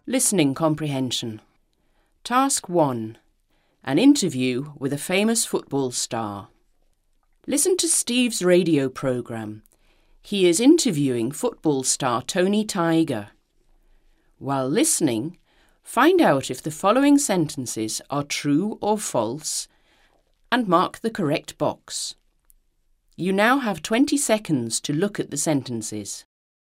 Listening comprehension. Task 1. An interview with a famous football star. Listen to Steve's radio programme. He is interviewing football star Tony Tiger. While listening, find out if the following sentences are true or false and mark the correct box. You now have 20 seconds to look at the sentences.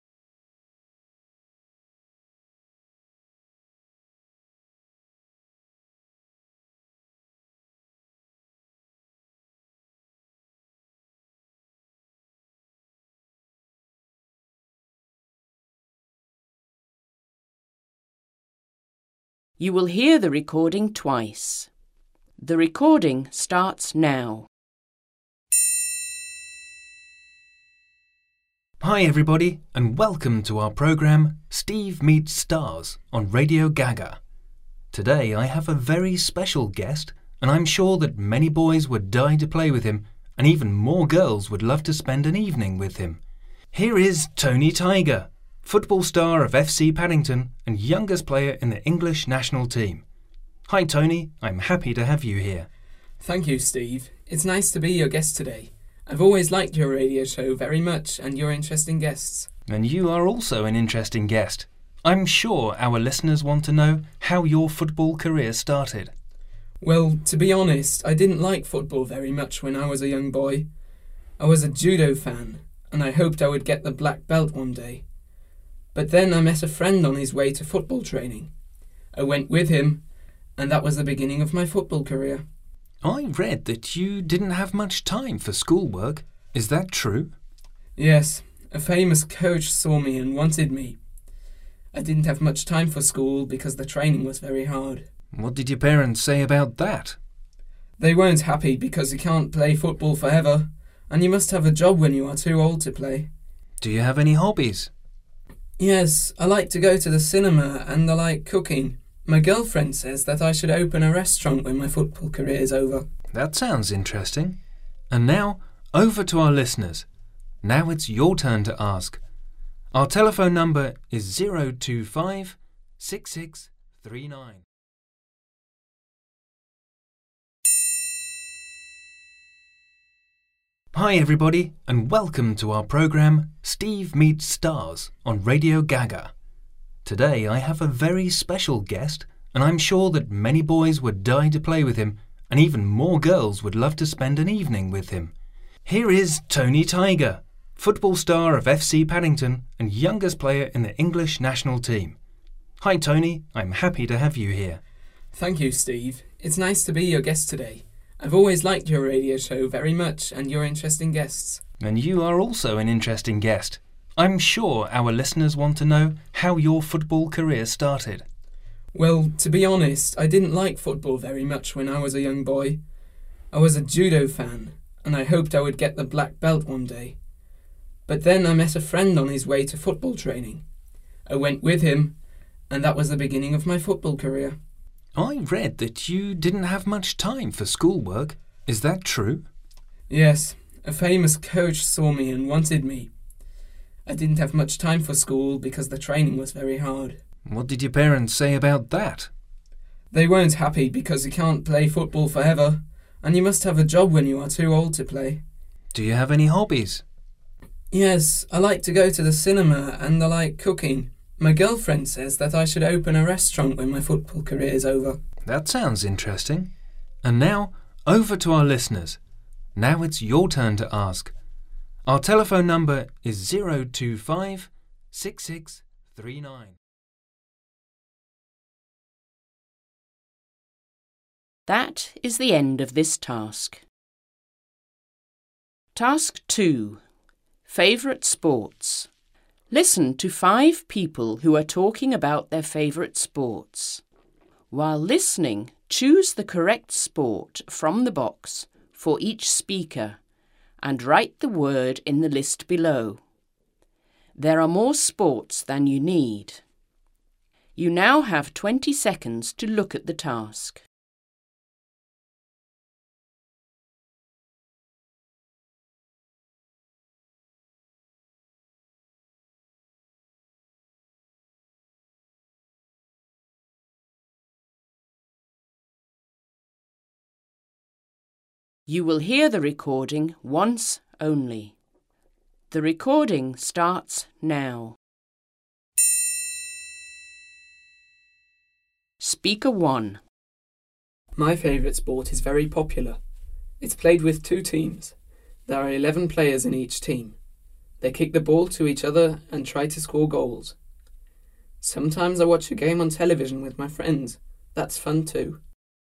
You will hear the recording twice. The recording starts now. Hi everybody, and welcome to our programme Steve Meets Stars on Radio Gaga. Today I have a very special guest, and I'm sure that many boys would die to play with him, and even more girls would love to spend an evening with him. Here is Tony Tiger, football star of FC Paddington and youngest player in the English national team. Hi Tony, I'm happy to have you here. Thank you, Steve. It's nice to be your guest today. I've always liked your radio show very much and your interesting guests. And you are also an interesting guest. I'm sure our listeners want to know how your football career started. Well, to be honest, I didn't like football very much when I was a young boy. I was a judo fan, and I hoped I would get the black belt one day. But then I met a friend on his way to football training. I went with him, and that was the beginning of my football career. I read that you didn't have much time for schoolwork. Is that true? Yes, a famous coach saw me and wanted me. I didn't have much time for school because the training was very hard. What did your parents say about that? They weren't happy because you can't play football forever, and you must have a job when you are too old to play. Do you have any hobbies? Yes, I like to go to the cinema and I like cooking. My girlfriend says that I should open a restaurant when my football career is over. That sounds interesting. And now, over to our listeners. Now it's your turn to ask. Our telephone number is 025 6639. Hi everybody, and welcome to our programme Steve Meets Stars on Radio Gaga. Today I have a very special guest, and I'm sure that many boys would die to play with him, and even more girls would love to spend an evening with him. Here is Tony Tiger, football star of FC Paddington and youngest player in the English national team. Hi Tony, I'm happy to have you here. Thank you, Steve. It's nice to be your guest today. I've always liked your radio show very much and your interesting guests. And you are also an interesting guest. I'm sure our listeners want to know how your football career started. Well, to be honest, I didn't like football very much when I was a young boy. I was a judo fan, and I hoped I would get the black belt one day. But then I met a friend on his way to football training. I went with him, and that was the beginning of my football career. I read that you didn't have much time for schoolwork. Is that true? Yes, a famous coach saw me and wanted me. I didn't have much time for school because the training was very hard. What did your parents say about that? They weren't happy because you can't play football forever, and you must have a job when you are too old to play. Do you have any hobbies? Yes, I like to go to the cinema and I like cooking. My girlfriend says that I should open a restaurant when my football career is over. That sounds interesting. And now, over to our listeners. Now it's your turn to ask. Our telephone number is 025 6639. That is the end of this task. Task 2. Favourite sports. Listen to 5 people who are talking about their favourite sports. While listening, choose the correct sport from the box for each speaker and write the word in the list below. There are more sports than you need. You now have 20 seconds to look at the task. You will hear the recording once only. The recording starts now. Speaker 1. My favourite sport is very popular. It's played with 2 teams. There are 11 players in each team. They kick the ball to each other and try to score goals. Sometimes I watch a game on television with my friends. That's fun too.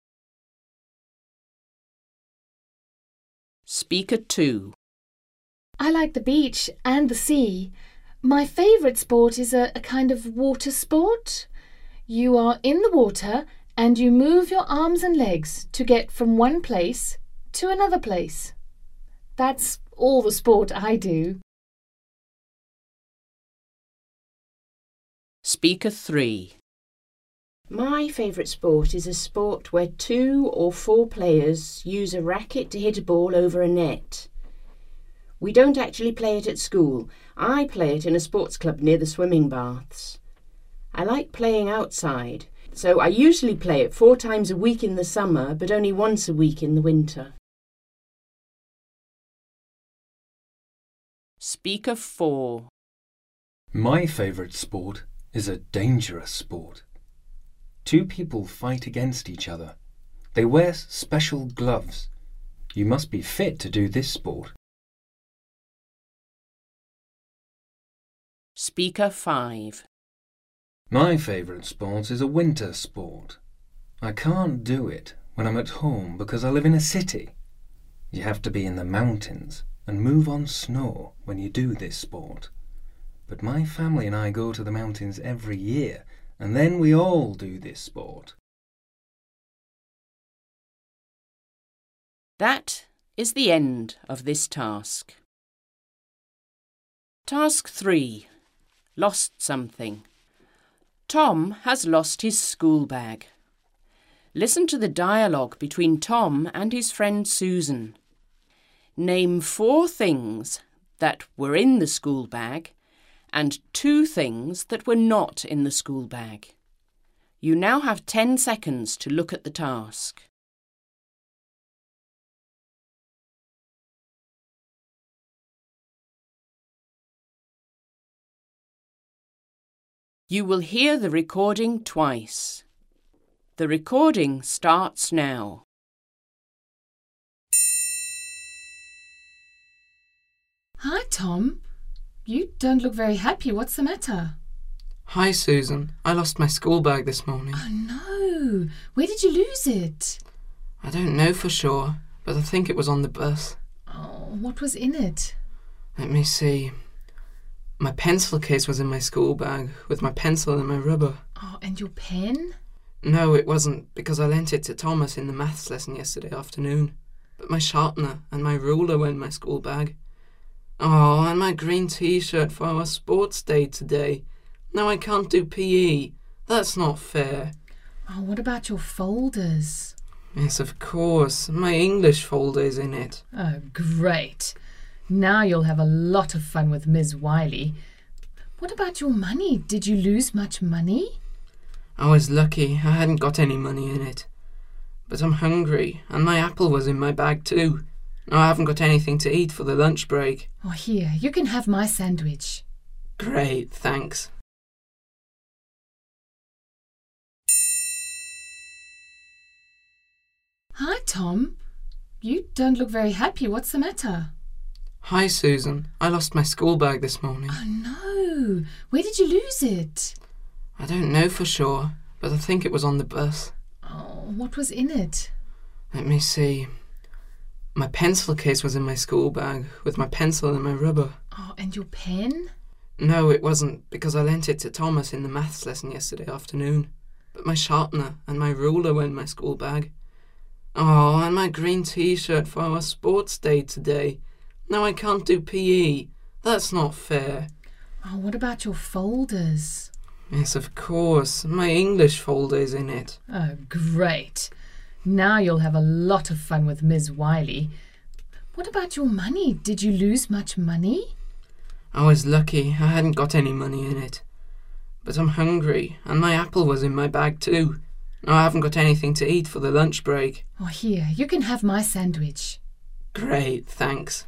Speaker 2. I like the beach and the sea. My favourite sport is a kind of water sport. You are in the water and you move your arms and legs to get from one place to another place. That's all the sport I do. Speaker 3. My favourite sport is a sport where 2 or 4 players use a racket to hit a ball over a net. We don't actually play it at school. I play it in a sports club near the swimming baths. I like playing outside, so I usually play it 4 times a week in the summer, but only once a week in the winter. Speaker 4. My favourite sport is a dangerous sport. 2 people fight against each other. They wear special gloves. You must be fit to do this sport. Speaker 5. My favourite sport is a winter sport. I can't do it when I'm at home because I live in a city. You have to be in the mountains and move on snow when you do this sport. But my family and I go to the mountains every year, and then we all do this sport. That is the end of this task. Task 3. Lost something. Tom has lost his school bag. Listen to the dialogue between Tom and his friend Susan. Name 4 things that were in the school bag and 2 things that were not in the school bag. You now have 10 seconds to look at the task. You will hear the recording twice. The recording starts now. Hi, Tom. You don't look very happy. What's the matter? Hi, Susan. I lost my school bag this morning. Oh, no. Where did you lose it? I don't know for sure, but I think it was on the bus. Oh, what was in it? Let me see. My pencil case was in my school bag, with my pencil and my rubber. Oh, and your pen? No, it wasn't, because I lent it to Thomas in the maths lesson yesterday afternoon. But my sharpener and my ruler were in my school bag. Oh, and my green t-shirt for our sports day today. Now I can't do PE. That's not fair. Oh, what about your folders? Yes, of course. My English folder is in it. Oh, great. Now you'll have a lot of fun with Ms. Wiley. What about your money? Did you lose much money? I was lucky. I hadn't got any money in it. But I'm hungry, and my apple was in my bag too. Now I haven't got anything to eat for the lunch break. Oh, here, you can have my sandwich. Great, thanks. Hi, Tom. You don't look very happy. What's the matter? Hi, Susan. I lost my school bag this morning. Oh, no. Where did you lose it? I don't know for sure, but I think it was on the bus. Oh, what was in it? Let me see. My pencil case was in my school bag, with my pencil and my rubber. Oh, and your pen? No, it wasn't, because I lent it to Thomas in the maths lesson yesterday afternoon. But my sharpener and my ruler were in my school bag. Oh, and my green t-shirt for our sports day today. Now I can't do PE. That's not fair. Oh, what about your folders? Yes, of course. My English folder is in it. Oh, great. Now you'll have a lot of fun with Ms. Wiley. What about your money? Did you lose much money? I was lucky. I hadn't got any money in it. But I'm hungry, and my apple was in my bag too. Now I haven't got anything to eat for the lunch break. Oh, here, you can have my sandwich. Great, thanks.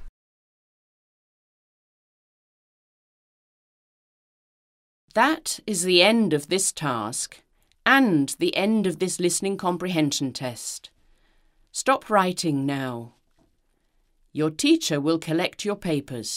That is the end of this task and the end of this listening comprehension test. Stop writing now. Your teacher will collect your papers.